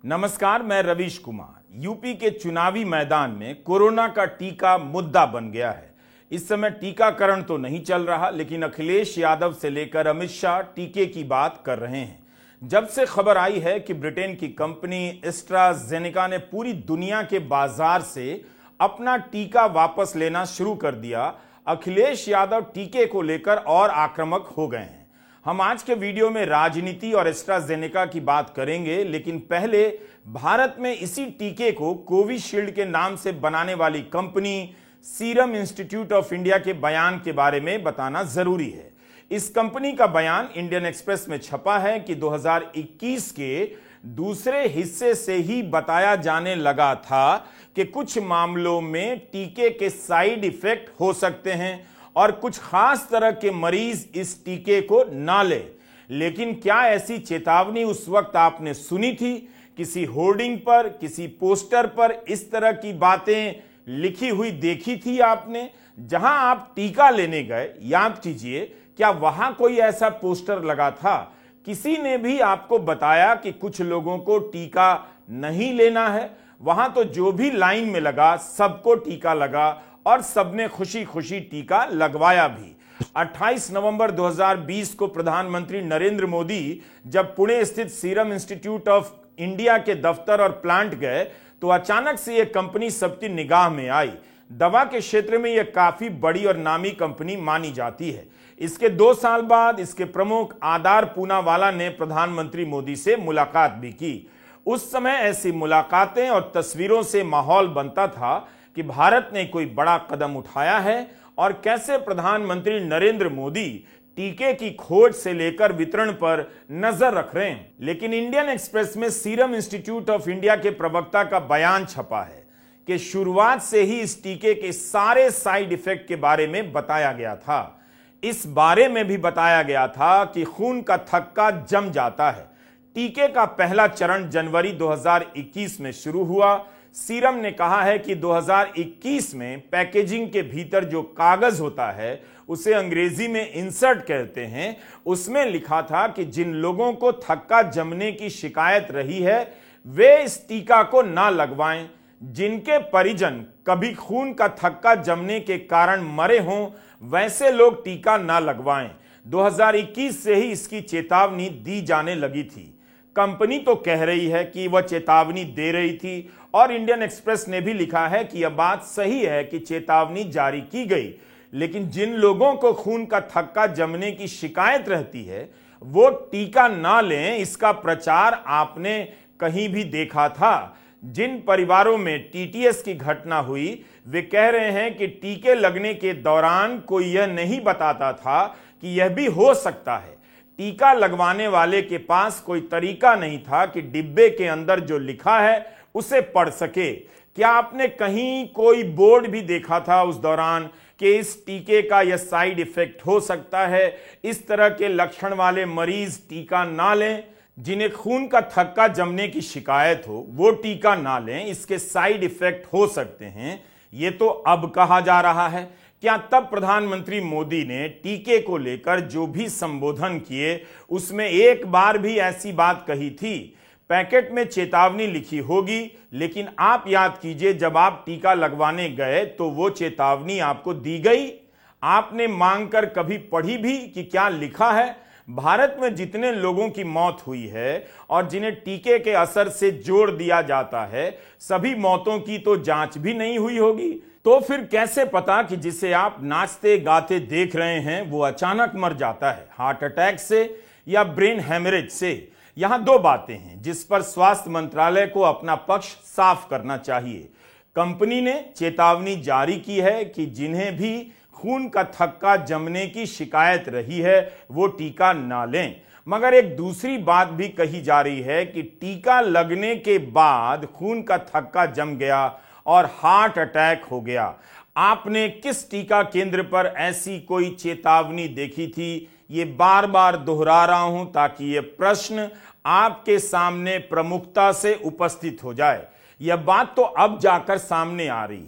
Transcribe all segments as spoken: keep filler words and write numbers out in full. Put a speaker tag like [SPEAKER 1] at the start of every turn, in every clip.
[SPEAKER 1] नमस्कार, मैं रवीश कुमार। यूपी के चुनावी मैदान में कोरोना का टीका मुद्दा बन गया है। इस समय टीकाकरण तो नहीं चल रहा, लेकिन अखिलेश यादव से लेकर अमित शाह टीके की बात कर रहे हैं। जब से खबर आई है कि ब्रिटेन की कंपनी एस्ट्राजेनेका ने पूरी दुनिया के बाजार से अपना टीका वापस लेना शुरू कर दिया, अखिलेश यादव टीके को लेकर और आक्रामक हो गए हैं। हम आज के वीडियो में राजनीति और एस्ट्राजेनेका की बात करेंगे, लेकिन पहले भारत में इसी टीके को कोविशील्ड के नाम से बनाने वाली company Serum Institute of India के बयान के बारे में बताना जरूरी है। इस कंपनी का बयान इंडियन एक्सप्रेस में छपा है कि दो हज़ार इक्कीस के दूसरे हिस्से से ही बताया जाने लगा था कि कुछ मामलों में टीके के साइड इफेक्ट हो सकते हैं और कुछ खास तरह के मरीज इस टीके को ना ले। लेकिन क्या ऐसी चेतावनी उस वक्त आपने सुनी थी? किसी होर्डिंग पर, किसी पोस्टर पर इस तरह की बातें लिखी हुई देखी थी आपने? जहां आप टीका लेने गए, याद कीजिए, क्या वहां कोई ऐसा पोस्टर लगा था? किसी ने भी आपको बताया कि कुछ लोगों को टीका नहीं लेना है? वहां तो जो भी लाइन में लगा सबको टीका लगा और सबने खुशी खुशी टीका लगवाया भी। अट्ठाईस नवंबर दो हज़ार बीस को प्रधानमंत्री नरेंद्र मोदी जब पुणे स्थित सीरम इंस्टीट्यूट ऑफ इंडिया के दफ्तर और प्लांट गए तो अचानक से यह कंपनी सबकी निगाह में आई। दवा के क्षेत्र में यह काफी बड़ी और नामी कंपनी मानी जाती है। इसके दो साल बाद इसके प्रमुख आदार पूनावाला ने प्रधानमंत्री मोदी से मुलाकात भी की। उस समय ऐसी मुलाकातें और तस्वीरों से माहौल बनता था कि भारत ने कोई बड़ा कदम उठाया है और कैसे प्रधानमंत्री नरेंद्र मोदी टीके की खोज से लेकर वितरण पर नजर रख रहे हैं। लेकिन इंडियन एक्सप्रेस में सीरम इंस्टीट्यूट ऑफ इंडिया के प्रवक्ता का बयान छपा है कि शुरुआत से ही इस टीके के सारे साइड इफेक्ट के बारे में बताया गया था। इस बारे में भी बताया गया था कि खून का थक्का जम जाता है। टीके का पहला चरण जनवरी दो हज़ार इक्कीस में शुरू हुआ। सीरम ने कहा है कि दो हज़ार इक्कीस में पैकेजिंग के भीतर जो कागज होता है, उसे अंग्रेजी में इंसर्ट कहते हैं, उसमें लिखा था कि जिन लोगों को थक्का जमने की शिकायत रही है वे इस टीका को ना लगवाएं। जिनके परिजन कभी खून का थक्का जमने के कारण मरे हों, वैसे लोग टीका ना लगवाएं। दो हज़ार इक्कीस से ही इसकी चेतावनी दी जाने लगी थी। कंपनी तो कह रही है कि वह चेतावनी दे रही थी और इंडियन एक्सप्रेस ने भी लिखा है कि यह बात सही है कि चेतावनी जारी की गई, लेकिन जिन लोगों को खून का थक्का जमने की शिकायत रहती है वो टीका ना लें, इसका प्रचार आपने कहीं भी देखा था? जिन परिवारों में टीटीएस की घटना हुई वे कह रहे हैं कि टीके लगने के दौरान कोई यह नहीं बताता था कि यह भी हो सकता है। टीका लगवाने वाले के पास कोई तरीका नहीं था कि डिब्बे के अंदर जो लिखा है उसे पढ़ सके। क्या आपने कहीं कोई बोर्ड भी देखा था उस दौरान कि इस टीके का यह साइड इफेक्ट हो सकता है, इस तरह के लक्षण वाले मरीज टीका ना लें? जिन्हें खून का थक्का जमने की शिकायत हो वो टीका ना लें, इसके साइड इफेक्ट हो सकते हैं, ये तो अब कहा जा रहा है। क्या तब प्रधानमंत्री मोदी ने टीके को लेकर जो भी संबोधन किए उसमें एक बार भी ऐसी बात कही थी? पैकेट में चेतावनी लिखी होगी, लेकिन आप याद कीजिए, जब आप टीका लगवाने गए तो वो चेतावनी आपको दी गई? आपने मांगकर कभी पढ़ी भी कि क्या लिखा है? भारत में जितने लोगों की मौत हुई है और जिन्हें टीके के असर से जोड़ दिया जाता है, सभी मौतों की तो जांच भी नहीं हुई होगी। तो फिर कैसे पता कि जिसे आप नाचते गाते देख रहे हैं वो अचानक मर जाता है, हार्ट अटैक से या ब्रेन हेमरेज से? यहां दो बातें हैं जिस पर स्वास्थ्य मंत्रालय को अपना पक्ष साफ करना चाहिए। कंपनी ने चेतावनी जारी की है कि जिन्हें भी खून का थक्का जमने की शिकायत रही है वो टीका ना लें, मगर एक दूसरी बात भी कही जा रही है कि टीका लगने के बाद खून का थक्का जम गया और हार्ट अटैक हो गया। आपने किस टीका केंद्र पर ऐसी कोई चेतावनी देखी थी? ये बार बार दोहरा रहा हूं ताकि ये प्रश्न आपके सामने प्रमुखता से उपस्थित हो जाए। यह बात तो अब जाकर सामने आ रही है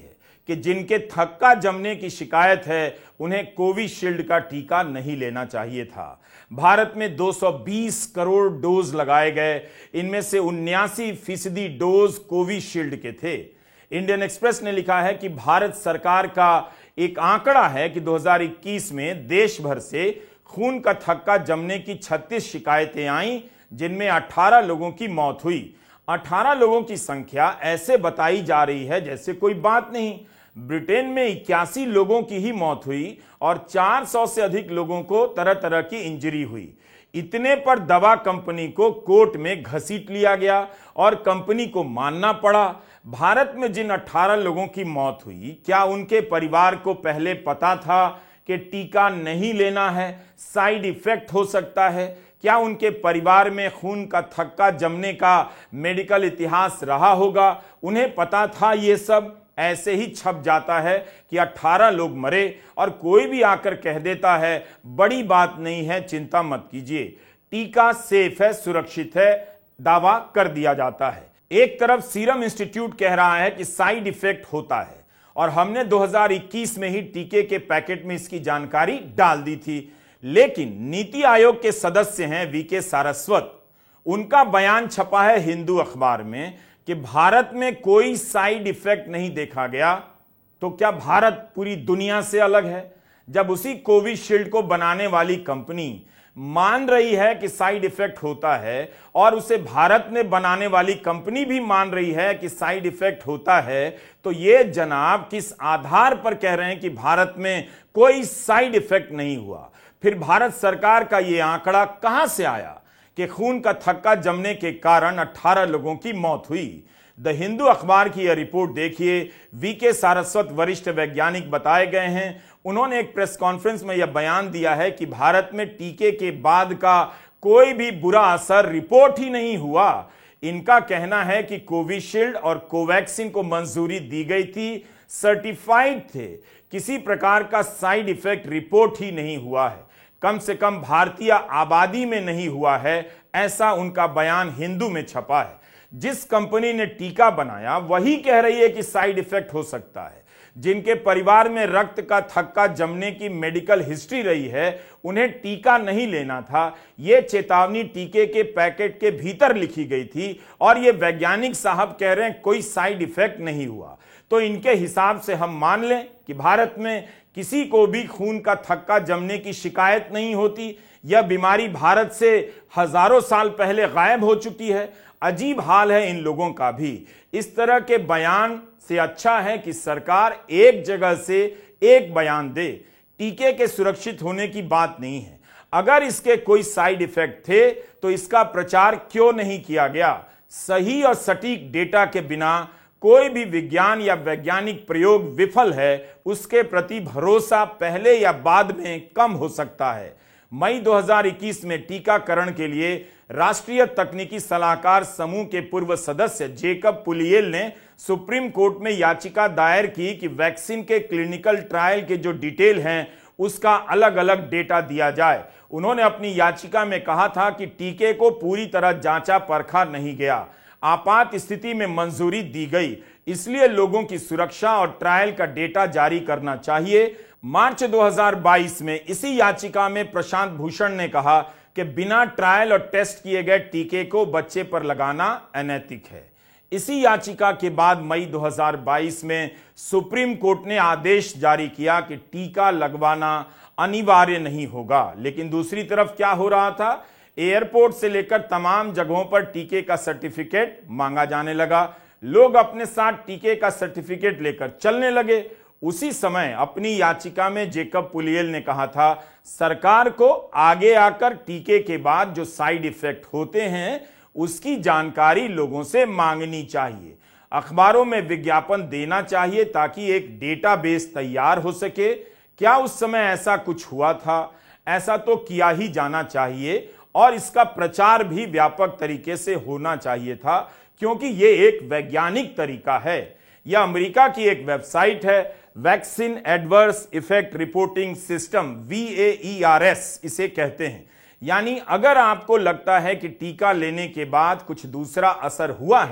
[SPEAKER 1] कि जिनके थक्का जमने की शिकायत है उन्हें कोविशील्ड का टीका नहीं लेना चाहिए था। भारत में दो सौ बीस करोड़ डोज लगाए गए, इनमें से उन्यासी फीसदी डोज कोविशील्ड के थे। इंडियन एक्सप्रेस ने लिखा है कि भारत सरकार का एक आंकड़ा है कि दो हज़ार इक्कीस में देश भर से खून का थक्का जमने की छत्तीस शिकायतें आईं, जिनमें अठारह लोगों की मौत हुई। अठारह लोगों की संख्या ऐसे बताई जा रही है जैसे कोई बात नहीं। ब्रिटेन में इक्यासी लोगों की ही मौत हुई और चार सौ से अधिक लोगों को तरह तरह की इंजरी हुई। इतने पर दवा कंपनी को कोर्ट में घसीट लिया गया और कंपनी को मानना पड़ा। भारत में जिन अठारह लोगों की मौत हुई, क्या उनके परिवार को पहले पता था कि टीका नहीं लेना है, साइड इफेक्ट हो सकता है? क्या उनके परिवार में खून का थक्का जमने का मेडिकल इतिहास रहा होगा? उन्हें पता था ये सब? ऐसे ही छप जाता है कि अठारह लोग मरे और कोई भी आकर कह देता है बड़ी बात नहीं है, चिंता मत कीजिए, टीका सेफ है, सुरक्षित है, दावा कर दिया जाता है। एक तरफ सीरम इंस्टीट्यूट कह रहा है कि साइड इफेक्ट होता है और हमने दो हज़ार इक्कीस में ही टीके के पैकेट में इसकी जानकारी डाल दी थी, लेकिन नीति आयोग के सदस्य हैं वी के सारस्वत, उनका बयान छपा है हिंदू अखबार में कि भारत में कोई साइड इफेक्ट नहीं देखा गया। तो क्या भारत पूरी दुनिया से अलग है? जब उसी कोविशील्ड को बनाने वाली कंपनी मान रही है कि साइड इफेक्ट होता है और उसे भारत में बनाने वाली कंपनी भी मान रही है कि साइड इफेक्ट होता है, तो ये जनाब किस आधार पर कह रहे हैं कि भारत में कोई साइड इफेक्ट नहीं हुआ? फिर भारत सरकार का ये आंकड़ा कहां से आया कि खून का थक्का जमने के कारण अठारह लोगों की मौत हुई? द हिंदू अखबार की यह रिपोर्ट देखिए। वी के सारस्वत वरिष्ठ वैज्ञानिक बताए गए हैं। उन्होंने एक प्रेस कॉन्फ्रेंस में यह बयान दिया है कि भारत में टीके के बाद का कोई भी बुरा असर रिपोर्ट ही नहीं हुआ। इनका कहना है कि कोविशील्ड और कोवैक्सीन को मंजूरी दी गई थी, सर्टिफाइड थे, किसी प्रकार का साइड इफेक्ट रिपोर्ट ही नहीं हुआ है, कम से कम भारतीय आबादी में नहीं हुआ है, ऐसा उनका बयान हिंदू में छपा है। जिस कंपनी ने टीका बनाया वही कह रही है कि साइड इफेक्ट हो सकता है। जिनके परिवार में रक्त का थक्का जमने की मेडिकल हिस्ट्री रही है, उन्हें टीका नहीं लेना था। यह चेतावनी टीके के पैकेट के भीतर लिखी गई थी और ये वैज्ञानिक साहब कह रहे हैं कोई साइड इफेक्ट नहीं हुआ। तो इनके हिसाब से हम मान लें कि भारत में किसी को भी खून का थक्का जमने की शिकायत नहीं होती। यह बीमारी भारत से हजारों साल पहले गायब हो चुकी है। अजीब हाल है इन लोगों का भी। इस तरह के बयान से अच्छा है कि सरकार एक जगह से एक बयान दे। टीके के सुरक्षित होने की बात नहीं है। अगर इसके कोई साइड इफेक्ट थे तो इसका प्रचार क्यों नहीं किया गया? सही और सटीक डेटा के बिना कोई भी विज्ञान या वैज्ञानिक प्रयोग विफल है, उसके प्रति भरोसा पहले या बाद में कम हो सकता है। मई दो हज़ार इक्कीस में टीकाकरण के लिए राष्ट्रीय तकनीकी सलाहकार समूह के पूर्व सदस्य जेकब पुलियल ने सुप्रीम कोर्ट में याचिका दायर की कि वैक्सीन के क्लिनिकल ट्रायल के जो डिटेल हैं उसका अलग अलग डेटा दिया जाए। उन्होंने अपनी याचिका में कहा था कि टीके को पूरी तरह जांचा परखा नहीं गया, आपात स्थिति में मंजूरी दी गई, इसलिए लोगों की सुरक्षा और ट्रायल का डेटा जारी करना चाहिए। मार्च दो हज़ार बाईस में इसी याचिका में प्रशांत भूषण ने कहा कि बिना ट्रायल और टेस्ट किए गए टीके को बच्चे पर लगाना अनैतिक है। इसी याचिका के बाद मई दो हज़ार बाईस में सुप्रीम कोर्ट ने आदेश जारी किया कि टीका लगवाना अनिवार्य नहीं होगा। लेकिन दूसरी तरफ क्या हो रहा था? एयरपोर्ट से लेकर तमाम जगहों पर टीके का सर्टिफिकेट मांगा जाने लगा। लोग अपने साथ टीके का सर्टिफिकेट लेकर चलने लगे। उसी समय अपनी याचिका में जेकब पुलियल ने कहा था, सरकार को आगे आकर टीके के बाद जो साइड इफेक्ट होते हैं उसकी जानकारी लोगों से मांगनी चाहिए, अखबारों में विज्ञापन देना चाहिए ताकि एक डेटाबेस तैयार हो सके। क्या उस समय ऐसा कुछ हुआ था? ऐसा तो किया ही जाना चाहिए और इसका प्रचार भी व्यापक तरीके से होना चाहिए था, क्योंकि यह एक वैज्ञानिक तरीका है। यह अमेरिका की एक वेबसाइट है, vaccine adverse effect reporting system, V A E R S इसे कहते हैं। यानी अगर आपको लगता है कि टीका लेने के बाद कुछ दूसरा असर हुआ है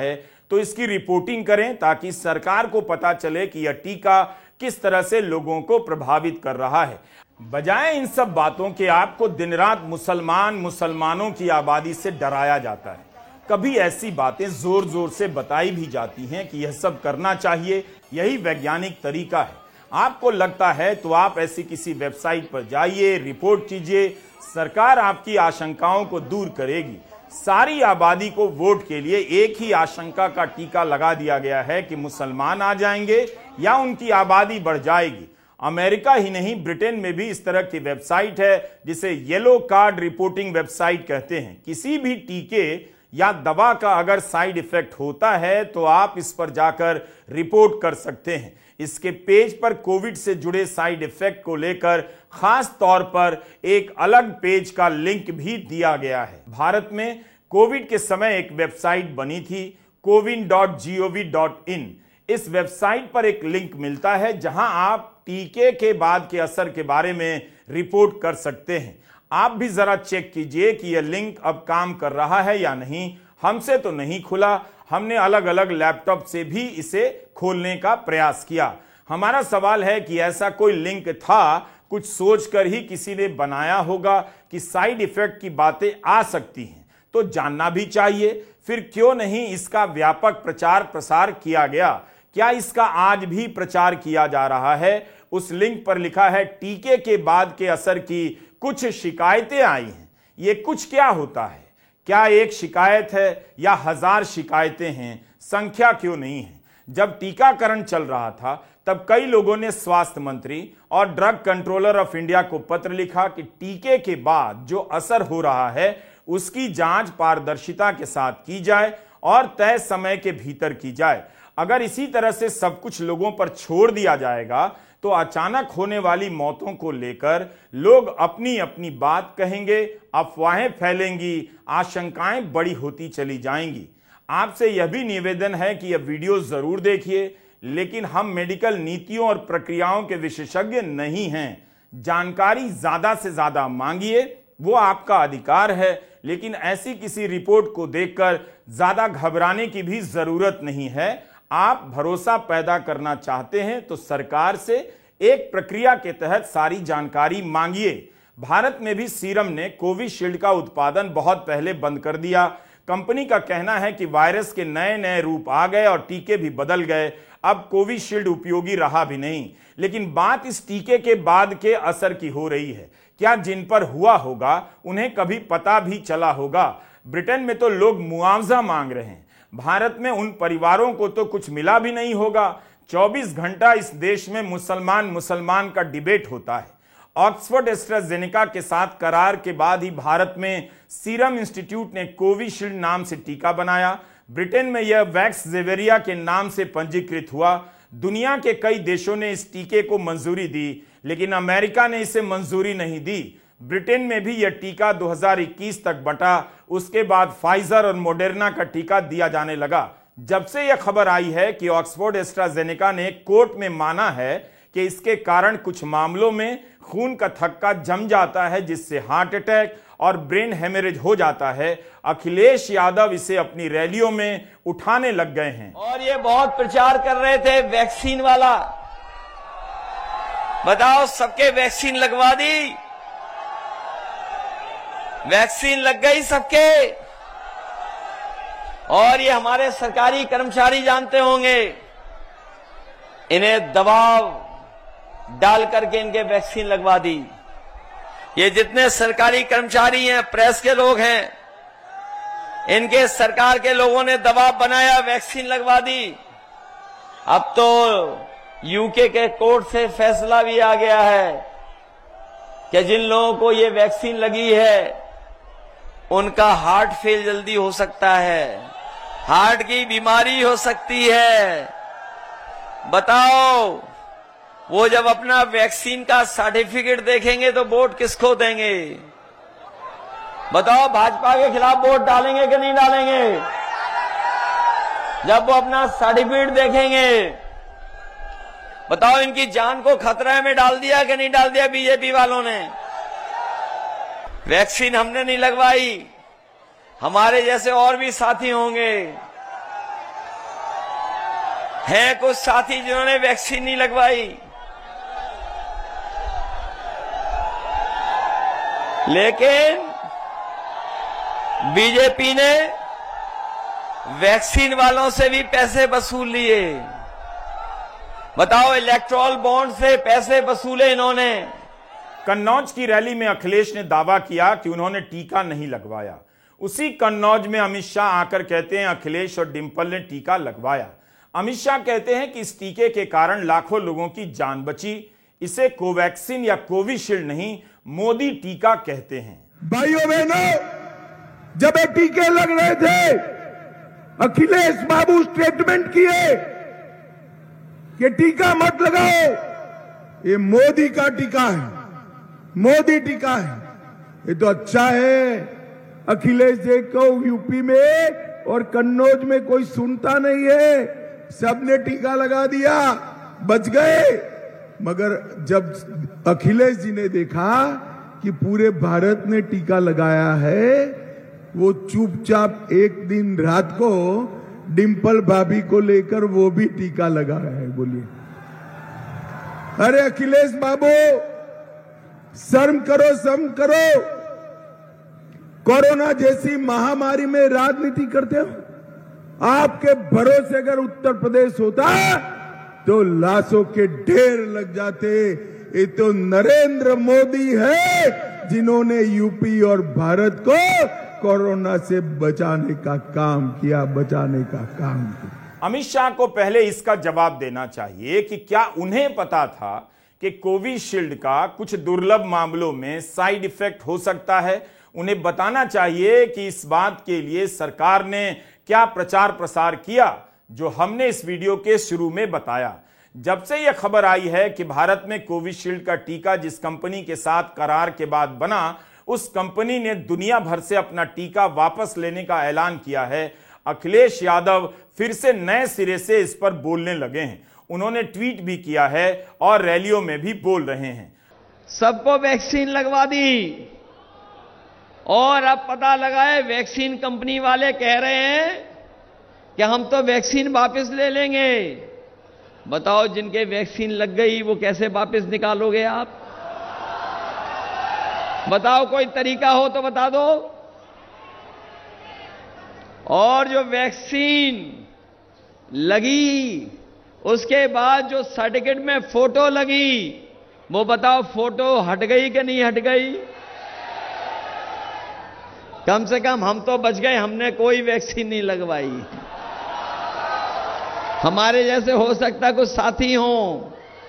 [SPEAKER 1] तो इसकी रिपोर्टिंग करें ताकि सरकार को पता चले कि यह टीका किस तरह से लोगों को प्रभावित कर रहा है। बजाय इन सब बातों के आपको दिन रात मुसलमान मुसलमानों की आबादी से डराया जाता है। कभी ऐसी बातें जोर जोर से बताई भी जाती हैं कि यह सब करना चाहिए, यही वैज्ञानिक तरीका है। आपको लगता है तो आप ऐसी किसी वेबसाइट पर जाइए, रिपोर्ट कीजिए, सरकार आपकी आशंकाओं को दूर करेगी। सारी आबादी को वोट के लिए एक ही आशंका का टीका लगा दिया गया है कि मुसलमान आ जाएंगे या उनकी आबादी बढ़ जाएगी। अमेरिका ही नहीं, ब्रिटेन में भी इस तरह की वेबसाइट है जिसे येलो कार्ड रिपोर्टिंग वेबसाइट कहते हैं। किसी भी टीके या दवा का अगर साइड इफेक्ट होता है तो आप इस पर जाकर रिपोर्ट कर सकते हैं। इसके पेज पर कोविड से जुड़े साइड इफेक्ट को लेकर खास तौर पर एक अलग पेज का लिंक भी दिया गया है। भारत में कोविड के समय एक वेबसाइट बनी थी, CoWIN dot G O V dot in. इस वेबसाइट पर एक लिंक मिलता है जहां आप टीके के बाद के असर के बारे में रिपोर्ट कर सकते हैं। आप भी जरा चेक कीजिए कि यह लिंक अब काम कर रहा है या नहीं। हमसे तो नहीं खुला, हमने अलग अलग लैपटॉप से भी इसे खोलने का प्रयास किया। हमारा सवाल है कि ऐसा कोई लिंक था, कुछ सोचकर ही किसी ने बनाया होगा कि साइड इफेक्ट की बातें आ सकती हैं, तो जानना भी चाहिए। फिर क्यों नहीं इसका व्यापक प्रचार प्रसार किया गया? क्या इसका आज भी प्रचार किया जा रहा है? उस लिंक पर लिखा है टीके के बाद के असर की कुछ शिकायतें आई हैं। ये कुछ क्या होता है? क्या एक शिकायत है या हजार शिकायतें हैं? संख्या क्यों नहीं है? जब टीकाकरण चल रहा था तब कई लोगों ने स्वास्थ्य मंत्री और ड्रग कंट्रोलर ऑफ इंडिया को पत्र लिखा कि टीके के बाद जो असर हो रहा है उसकी जांच पारदर्शिता के साथ की जाए और तय समय के भीतर की जाए। अगर इसी तरह से सब कुछ लोगों पर छोड़ दिया जाएगा तो अचानक होने वाली मौतों को लेकर लोग अपनी अपनी बात कहेंगे, अफवाहें फैलेंगी, आशंकाएं बड़ी होती चली जाएंगी। आपसे यह भी निवेदन है कि यह वीडियो जरूर देखिए, लेकिन हम मेडिकल नीतियों और प्रक्रियाओं के विशेषज्ञ नहीं हैं। जानकारी ज्यादा से ज्यादा मांगिए, वो आपका अधिकार है, लेकिन ऐसी किसी रिपोर्ट को देखकर ज्यादा घबराने की भी जरूरत नहीं है। आप भरोसा पैदा करना चाहते हैं तो सरकार से एक प्रक्रिया के तहत सारी जानकारी मांगिए। भारत में भी सीरम ने कोविशील्ड का उत्पादन बहुत पहले बंद कर दिया। कंपनी का कहना है कि वायरस के नए नए रूप आ गए और टीके भी बदल गए। अब कोविशील्ड उपयोगी रहा भी नहीं। लेकिन बात इस टीके के बाद के असर की हो रही है। क्या जिन पर हुआ होगा उन्हें कभी पता भी चला होगा? ब्रिटेन में तो लोग मुआवजा मांग रहे हैं। भारत में उन परिवारों को तो कुछ मिला भी नहीं होगा। चौबीस घंटा इस देश में मुसलमान मुसलमान का डिबेट होता है। ऑक्सफोर्ड एस्ट्राजेनेका के साथ करार के बाद ही भारत में सीरम इंस्टीट्यूट ने कोविशील्ड नाम से टीका बनाया। ब्रिटेन में यह वैक्सजेवियर के नाम से पंजीकृत हुआ। दुनिया के कई देशों ने इस टीके को मंजूरी दी, लेकिन अमेरिका ने इसे मंजूरी नहीं दी। ब्रिटेन में भी यह टीका दो हज़ार इक्कीस तक बटा। उसके बाद फाइजर और मोडेर्ना का टीका दिया जाने लगा। जब से यह खबर आई है कि ऑक्सफोर्ड एस्ट्राजेनेका ने कोर्ट में माना है कि इसके कारण कुछ मामलों में खून का थक्का जम जाता है, जिससे हार्ट अटैक और ब्रेन हेमरेज हो जाता है, अखिलेश यादव इसे अपनी रैलियों में उठाने लग गए हैं।
[SPEAKER 2] और ये बहुत प्रचार कर रहे थे वैक्सीन वाला। बताओ, सबके वैक्सीन लगवा दी? वैक्सीन लग गई सबके। और ये हमारे सरकारी कर्मचारी जानते होंगे, इन्हें दबाव डाल करके इनके वैक्सीन लगवा दी। ये जितने सरकारी कर्मचारी हैं, प्रेस के लोग हैं, इनके सरकार के लोगों ने दबाव बनाया, वैक्सीन लगवा दी। अब तो यूके के कोर्ट से फैसला भी आ गया है कि जिन लोगों को ये वैक्सीन लगी है उनका हार्ट फेल जल्दी हो सकता है, हार्ट की बीमारी हो सकती है। बताओ, वो जब अपना वैक्सीन का सर्टिफिकेट देखेंगे तो वोट किसको देंगे? बताओ, भाजपा के खिलाफ वोट डालेंगे कि नहीं डालेंगे? जब वो अपना सर्टिफिकेट देखेंगे, बताओ इनकी जान को खतरे में डाल दिया कि नहीं डाल दिया बीजेपी वालों ने? वैक्सीन हमने नहीं लगवाई, हमारे जैसे और भी साथी होंगे हैं कुछ साथी जिन्होंने वैक्सीन नहीं लगवाई, लेकिन बीजेपी ने वैक्सीन वालों से भी पैसे वसूल लिए। बताओ, इलेक्ट्रॉल बॉन्ड से पैसे वसूले इन्होंने।
[SPEAKER 1] कन्नौज की रैली में अखिलेश ने दावा किया कि उन्होंने टीका नहीं लगवाया। उसी कन्नौज में अमित शाह आकर कहते हैं अखिलेश और डिंपल ने टीका लगवाया। अमित शाह कहते हैं कि इस टीके के कारण लाखों लोगों की जान बची। इसे कोवैक्सीन या कोविशील्ड नहीं, मोदी टीका कहते हैं।
[SPEAKER 3] भाइयों बहनों, जब ये टीके लग रहे थे, अखिलेश बाबू स्टेटमेंट किए कि टीका मत लगाओ, ये मोदी का टीका है, मोदी टीका है। ये तो अच्छा है, अखिलेश जी को यूपी में और कन्नौज में कोई सुनता नहीं है, सबने टीका लगा दिया, बच गए। मगर जब अखिलेश जी ने देखा कि पूरे भारत ने टीका लगाया है, वो चुपचाप एक दिन रात को डिंपल भाभी को लेकर वो भी टीका लगाया है। बोलिए, अरे अखिलेश बाबू, शर्म करो, शर्म करो। कोरोना जैसी महामारी में राजनीति करते हो। आपके भरोसे अगर उत्तर प्रदेश होता तो लाशों के ढेर लग जाते। ये तो नरेंद्र मोदी है जिन्होंने यूपी और भारत को कोरोना से बचाने का काम किया, बचाने का काम किया।
[SPEAKER 1] अमित शाह को पहले इसका जवाब देना चाहिए कि क्या उन्हें पता था कि कोविशील्ड का कुछ दुर्लभ मामलों में साइड इफेक्ट हो सकता है। उन्हें बताना चाहिए कि इस बात के लिए सरकार ने क्या प्रचार प्रसार किया, जो हमने इस वीडियो के शुरू में बताया। जब से यह खबर आई है कि भारत में कोविशील्ड का टीका जिस कंपनी के साथ करार के बाद बना, उस कंपनी ने दुनिया भर से अपना टीका वापस लेने का ऐलान किया है, अखिलेश यादव फिर से नए सिरे से इस पर बोलने लगे हैं। उन्होंने ट्वीट भी किया है और रैलियों में भी बोल रहे हैं।
[SPEAKER 2] सबको वैक्सीन लगवा दी और अब पता लगा है वैक्सीन कंपनी वाले कह रहे हैं कि हम तो वैक्सीन वापस ले लेंगे। बताओ, जिनके वैक्सीन लग गई वो कैसे वापस निकालोगे आप? बताओ, कोई तरीका हो तो बता दो। और जो वैक्सीन लगी उसके बाद जो सर्टिफिकेट में फोटो लगी, वो बताओ फोटो हट गई कि नहीं हट गई? कम से कम हम तो बच गए, हमने कोई वैक्सीन नहीं लगवाई। हमारे जैसे हो सकता कुछ साथी हों।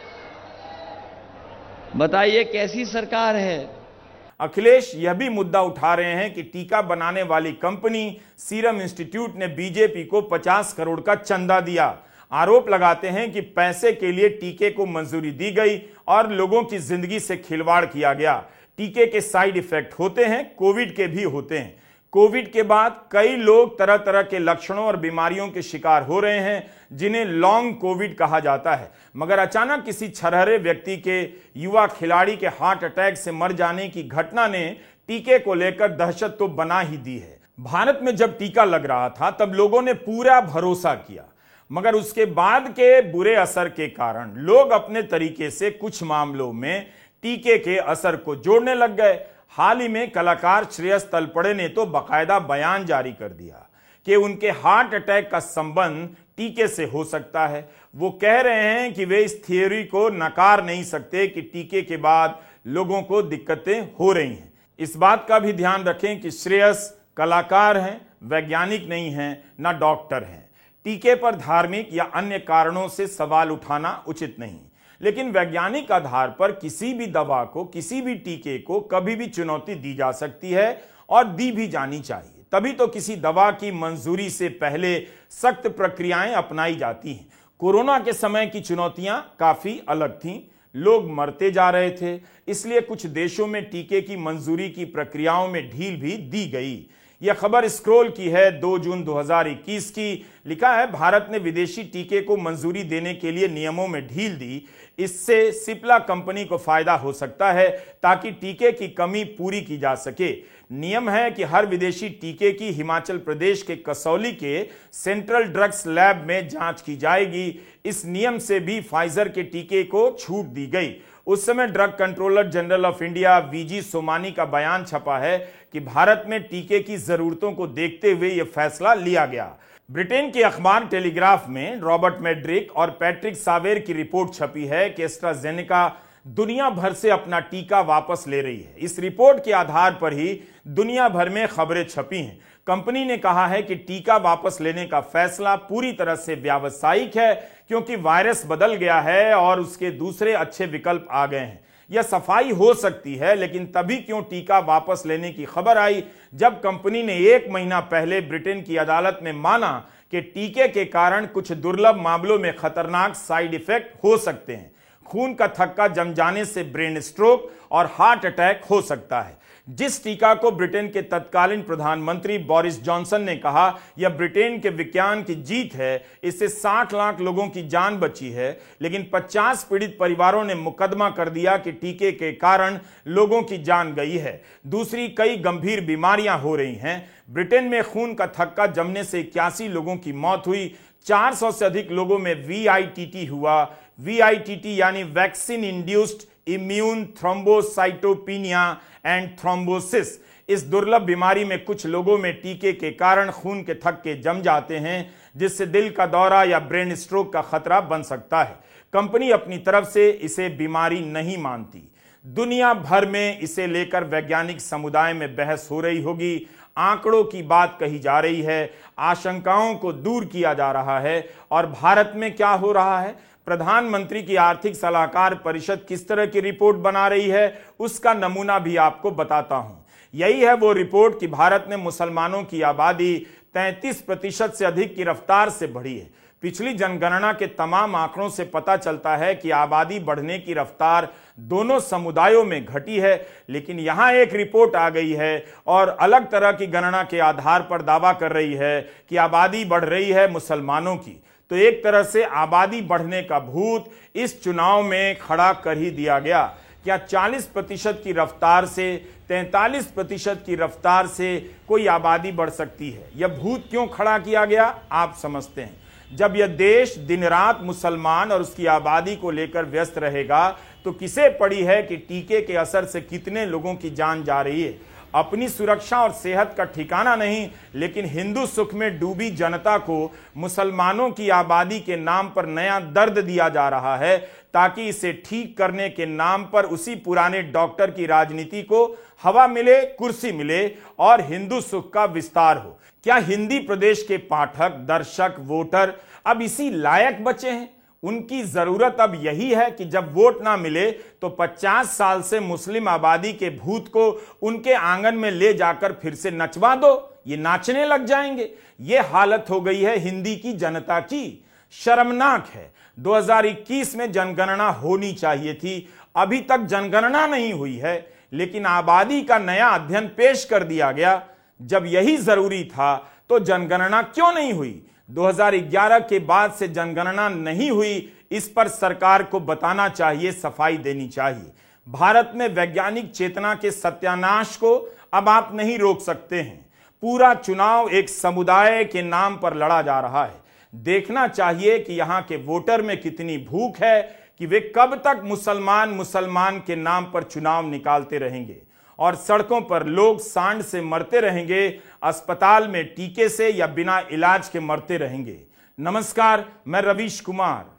[SPEAKER 2] बताइए कैसी सरकार है।
[SPEAKER 1] अखिलेश यह भी मुद्दा उठा रहे हैं कि टीका बनाने वाली कंपनी सीरम इंस्टीट्यूट ने बीजेपी को पचास करोड़ का चंदा दिया। आरोप लगाते हैं कि पैसे के लिए टीके को मंजूरी दी गई और लोगों की जिंदगी से खिलवाड़ किया गया। टीके के साइड इफेक्ट होते हैं, कोविड के भी होते हैं। कोविड के बाद कई लोग तरह तरह के लक्षणों और बीमारियों के शिकार हो रहे हैं, जिन्हें लॉन्ग कोविड कहा जाता है। मगर अचानक किसी छरहरे व्यक्ति के युवा खिलाड़ी के हार्ट अटैक से मर जाने की घटना ने टीके को लेकर दहशत तो बना ही दी है। भारत में जब टीका लग रहा था तब लोगों ने पूरा भरोसा किया, मगर उसके बाद के बुरे असर के कारण लोग अपने तरीके से कुछ मामलों में टीके के असर को जोड़ने लग गए। हाल ही में कलाकार श्रेयस तलपड़े ने तो बाकायदा बयान जारी कर दिया कि उनके हार्ट अटैक का संबंध टीके से हो सकता है। वो कह रहे हैं कि वे इस थियोरी को नकार नहीं सकते कि टीके के बाद लोगों को दिक्कतें हो रही हैं। इस बात का भी ध्यान रखें कि श्रेयस कलाकार हैं, वैज्ञानिक नहीं हैं, ना डॉक्टर हैं। टीके पर धार्मिक या अन्य कारणों से सवाल उठाना उचित नहीं, लेकिन वैज्ञानिक आधार पर किसी भी दवा को, किसी भी टीके को कभी भी चुनौती दी जा सकती है और दी भी जानी चाहिए। तभी तो किसी दवा की मंजूरी से पहले सख्त प्रक्रियाएं अपनाई जाती हैं। कोरोना के समय की चुनौतियां काफी अलग थीं, लोग मरते जा रहे थे, इसलिए कुछ देशों में टीके की मंजूरी की प्रक्रियाओं में ढील भी दी गई। यह खबर स्क्रॉल की है दो जून दो हज़ार इक्कीस की। लिखा है, भारत ने विदेशी टीके को मंजूरी देने के लिए नियमों में ढील दी। इससे सिप्ला कंपनी को फायदा हो सकता है ताकि टीके की कमी पूरी की जा सके। नियम है कि हर विदेशी टीके की हिमाचल प्रदेश के कसौली के सेंट्रल ड्रग्स लैब में जांच की जाएगी। इस नियम से भी फाइजर के टीके को छूट दी गई। उस समय drug controller general of India VG Somani का बयान छपा है कि भारत में टीके की जरूरतों को देखते हुए यह फैसला लिया गया। ब्रिटेन के अखबार टेलीग्राफ में रॉबर्ट मैड्रिक और पैट्रिक सावेर की रिपोर्ट छपी है कि एस्ट्राजेनेका दुनिया भर से अपना टीका वापस ले रही है। इस रिपोर्ट के आधार पर ही दुनिया भर में खबरें छपी हैं। कंपनी ने कहा है कि टीका वापस लेने का फैसला पूरी तरह से व्यावसायिक है क्योंकि वायरस बदल गया है और उसके दूसरे अच्छे विकल्प आ गए हैं। यह सफाई हो सकती है, लेकिन तभी क्यों टीका वापस लेने की खबर आई जब कंपनी ने एक महीना पहले ब्रिटेन की अदालत में माना कि टीके के कारण कुछ दुर्लभ मामलों में खतरनाक साइड इफेक्ट हो सकते हैं। खून का थक्का जम जाने से ब्रेन स्ट्रोक और हार्ट अटैक हो सकता है। जिस टीका को ब्रिटेन के तत्कालीन प्रधानमंत्री बोरिस जॉनसन ने कहा यह ब्रिटेन के विज्ञान की जीत है, इससे साठ लाख लोगों की जान बची है, लेकिन पचास पीड़ित परिवारों ने मुकदमा कर दिया कि टीके के कारण लोगों की जान गई है। दूसरी कई गंभीर बीमारियां हो रही हैं। ब्रिटेन में खून का थक्का जमने से इक्यासी लोगों की मौत हुई। चार सौ से अधिक लोगों में वी आई टी टी हुआ। वी आई टी टी यानी vaccine induced immune thrombocytopenia and thrombosis. इस दुर्लभ बीमारी में कुछ लोगों में टीके के कारण खून के थक्के जम जाते हैं, जिससे दिल का दौरा या ब्रेन स्ट्रोक का खतरा बन सकता है। कंपनी अपनी तरफ से इसे बीमारी नहीं मानती। दुनिया भर में इसे लेकर वैज्ञानिक समुदाय में बहस हो रही होगी। आंकड़ों की बात कही जा रही है, आशंकाओं को दूर किया जा रहा है। और भारत में क्या हो रहा है, प्रधानमंत्री की आर्थिक सलाहकार परिषद किस तरह की रिपोर्ट बना रही है, उसका नमूना भी आपको बताता हूं। यही है वो रिपोर्ट कि भारत में मुसलमानों की आबादी तैंतीस प्रतिशत से अधिक की रफ्तार से बढ़ी है। पिछली जनगणना के तमाम आंकड़ों से पता चलता है कि आबादी बढ़ने की रफ्तार दोनों समुदायों में घटी है, लेकिन यहां एक रिपोर्ट आ गई है और अलग तरह की गणना के आधार पर दावा कर रही है कि आबादी बढ़ रही है मुसलमानों की। तो एक तरह से आबादी बढ़ने का भूत इस चुनाव में खड़ा कर ही दिया गया। क्या चालीस प्रतिशत की रफ्तार से तैंतालीस प्रतिशत की रफ्तार से कोई आबादी बढ़ सकती है? यह भूत क्यों खड़ा किया गया, आप समझते हैं। जब यह देश दिन रात मुसलमान और उसकी आबादी को लेकर व्यस्त रहेगा तो किसे पड़ी है कि टीके के असर से कितने लोगों की जान जा रही है। अपनी सुरक्षा और सेहत का ठिकाना नहीं, लेकिन हिंदू सुख में डूबी जनता को मुसलमानों की आबादी के नाम पर नया दर्द दिया जा रहा है, ताकि इसे ठीक करने के नाम पर उसी पुराने डॉक्टर की राजनीति को हवा मिले, कुर्सी मिले और हिंदू सुख का विस्तार हो। क्या हिंदी प्रदेश के पाठक, दर्शक, वोटर अब इसी लायक बचे हैं? उनकी जरूरत अब यही है कि जब वोट ना मिले तो पचास साल से मुस्लिम आबादी के भूत को उनके आंगन में ले जाकर फिर से नचवा दो, ये नाचने लग जाएंगे। ये हालत हो गई है हिंदी की जनता की। शर्मनाक है। दो हज़ार इक्कीस में जनगणना होनी चाहिए थी, अभी तक जनगणना नहीं हुई है, लेकिन आबादी का नया अध्ययन पेश कर दिया गया। जब यही जरूरी था तो जनगणना क्यों नहीं हुई? दो हज़ार ग्यारह के बाद से जनगणना नहीं हुई, इस पर सरकार को बताना चाहिए, सफाई देनी चाहिए। भारत में वैज्ञानिक चेतना के सत्यानाश को अब आप नहीं रोक सकते हैं। पूरा चुनाव एक समुदाय के नाम पर लड़ा जा रहा है। देखना चाहिए कि यहां के वोटर में कितनी भूख है कि वे कब तक मुसलमान मुसलमान के नाम पर चुनाव निकालते रहेंगे और सड़कों पर लोग सांड से मरते रहेंगे, अस्पताल में टीके से या बिना इलाज के मरते रहेंगे। नमस्कार, मैं रवीश कुमार।